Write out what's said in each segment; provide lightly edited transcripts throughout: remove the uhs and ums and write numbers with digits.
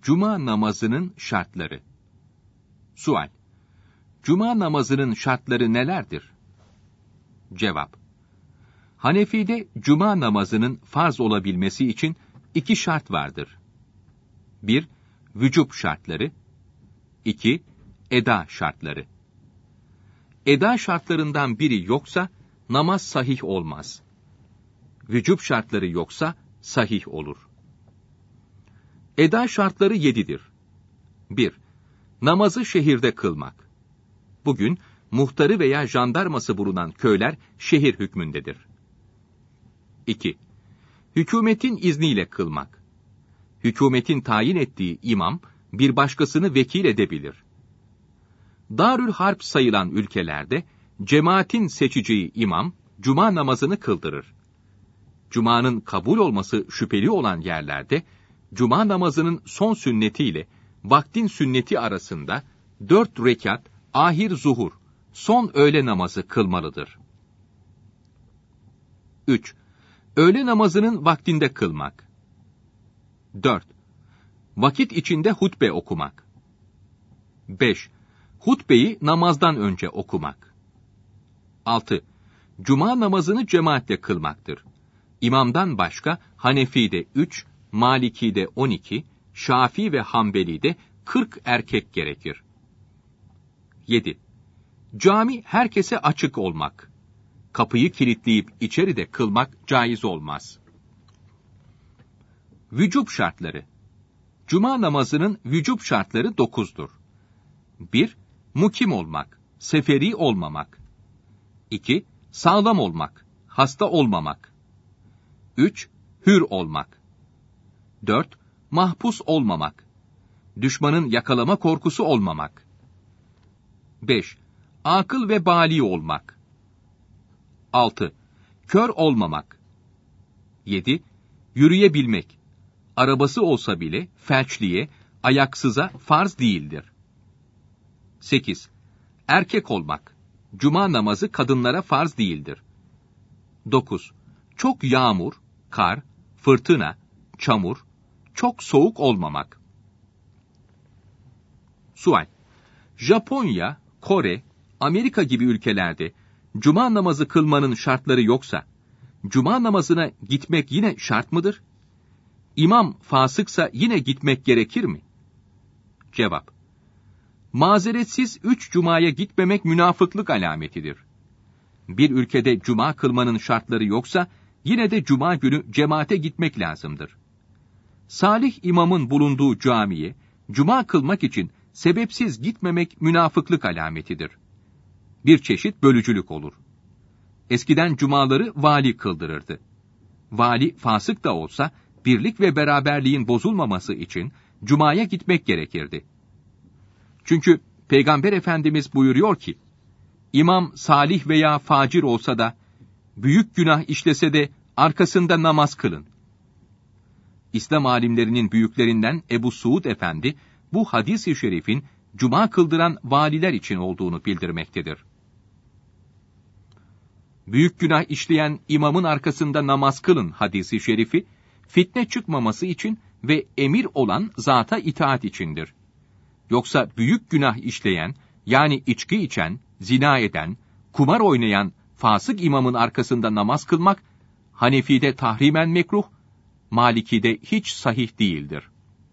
Cuma namazının şartları. Sual: Cuma namazının şartları nelerdir? Cevap: Hanefi'de cuma namazının farz olabilmesi için 2 şart vardır. 1. Vücub şartları. 2. Eda şartları. Eda şartlarından biri yoksa namaz sahih olmaz. Vücub şartları yoksa sahih olur. Eda şartları 7'dir. 1. Namazı şehirde kılmak. Bugün muhtarı veya jandarması bulunan köyler şehir hükmündedir. 2. Hükümetin izniyle kılmak. Hükümetin tayin ettiği imam bir başkasını vekil edebilir. Darül Harp sayılan ülkelerde cemaatin seçeceği imam cuma namazını kıldırır. Cuma'nın kabul olması şüpheli olan yerlerde cuma namazının son sünnetiyle vaktin sünneti arasında 4 rekat ahir zuhur, son öğle namazı kılmalıdır. 3. Öğle namazının vaktinde kılmak. 4. Vakit içinde hutbe okumak. 5. Hutbeyi namazdan önce okumak. 6. Cuma namazını cemaatle kılmaktır. İmamdan başka Hanefi'de 3, Maliki'de 12, Şafii ve Hanbeli'de 40 erkek gerekir. 7. Cami herkese açık olmak. Kapıyı kilitleyip içeride kılmak caiz olmaz. Vücub şartları. Cuma namazının vücub şartları 9'dur. 1. Mukim olmak, seferi olmamak. 2. Sağlam olmak, hasta olmamak. 3. Hür olmak. 4. Mahpus olmamak. Düşmanın yakalama korkusu olmamak. 5. Akıl ve bali olmak. 6. Kör olmamak. 7. Yürüyebilmek. Arabası olsa bile felçliye, ayaksıza farz değildir. 8. Erkek olmak. Cuma namazı kadınlara farz değildir. 9. Çok yağmur, kar, fırtına, çamur, çok soğuk olmamak. Sual: Japonya, Kore, Amerika gibi ülkelerde cuma namazı kılmanın şartları yoksa, cuma namazına gitmek yine şart mıdır? İmam fasıksa yine gitmek gerekir mi? Cevap: Mazeretsiz 3 cumaya gitmemek münafıklık alametidir. Bir ülkede cuma kılmanın şartları yoksa, yine de cuma günü cemaate gitmek lazımdır. Salih imamın bulunduğu camiye, cuma kılmak için sebepsiz gitmemek münafıklık alametidir. Bir çeşit bölücülük olur. Eskiden cumaları vali kıldırırdı. Vali fasık da olsa, birlik ve beraberliğin bozulmaması için cumaya gitmek gerekirdi. Çünkü Peygamber Efendimiz buyuruyor ki, İmam salih veya facir olsa da, büyük günah işlese de arkasında namaz kılın. İslam alimlerinin büyüklerinden Ebu Suud Efendi, bu hadis-i şerifin cuma kıldıran valiler için olduğunu bildirmektedir. Büyük günah işleyen imamın arkasında namaz kılın hadis-i şerifi, fitne çıkmaması için ve emir olan zata itaat içindir. Yoksa büyük günah işleyen, yani içki içen, zina eden, kumar oynayan fasık imamın arkasında namaz kılmak, Hanefi'de tahrimen mekruh, Maliki'de hiç sahih değildir.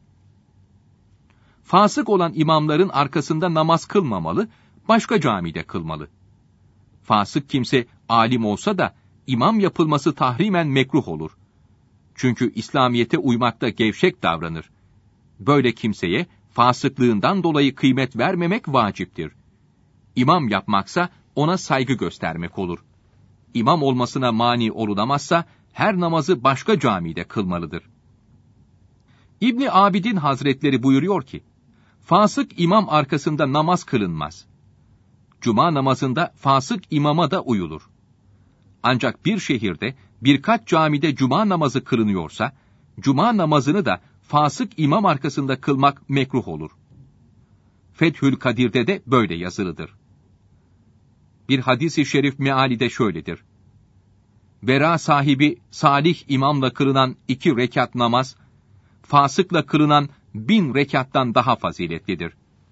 Fasık olan imamların arkasında namaz kılmamalı, başka camide kılmalı. Fasık kimse alim olsa da imam yapılması tahrimen mekruh olur. Çünkü İslamiyete uymakta gevşek davranır. Böyle kimseye fasıklığından dolayı kıymet vermemek vaciptir. İmam yapmaksa ona saygı göstermek olur. İmam olmasına mani olulamazsa her namazı başka camide kılmalıdır. İbni Abidin Hazretleri buyuruyor ki, fasık imam arkasında namaz kılınmaz. Cuma namazında fasık imama da uyulur. Ancak bir şehirde birkaç camide cuma namazı kılınıyorsa, cuma namazını da fasık imam arkasında kılmak mekruh olur. Fethül Kadir'de de böyle yazılıdır. Bir hadis-i şerif meali de şöyledir: Vera sahibi salih imamla kılınan 2 rekat namaz, fasıkla kılınan 1000 rekattan daha faziletlidir.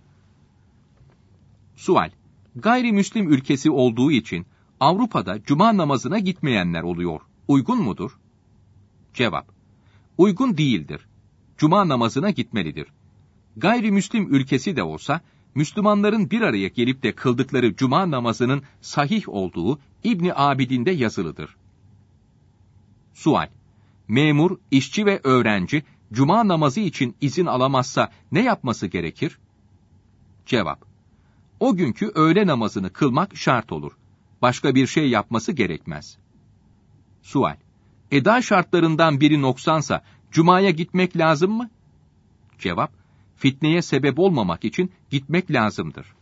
Sual: Gayrimüslim ülkesi olduğu için Avrupa'da cuma namazına gitmeyenler oluyor. Uygun mudur? Cevap: Uygun değildir. Cuma namazına gitmelidir. Gayrimüslim ülkesi de olsa, Müslümanların bir araya gelip de kıldıkları cuma namazının sahih olduğu İbn Abidin'de yazılıdır. Sual: Memur, işçi ve öğrenci cuma namazı için izin alamazsa ne yapması gerekir? Cevap: O günkü öğle namazını kılmak şart olur. Başka bir şey yapması gerekmez. Sual: Eda şartlarından biri noksansa cumaya gitmek lazım mı? Cevap: Fitneye sebep olmamak için gitmek lazımdır.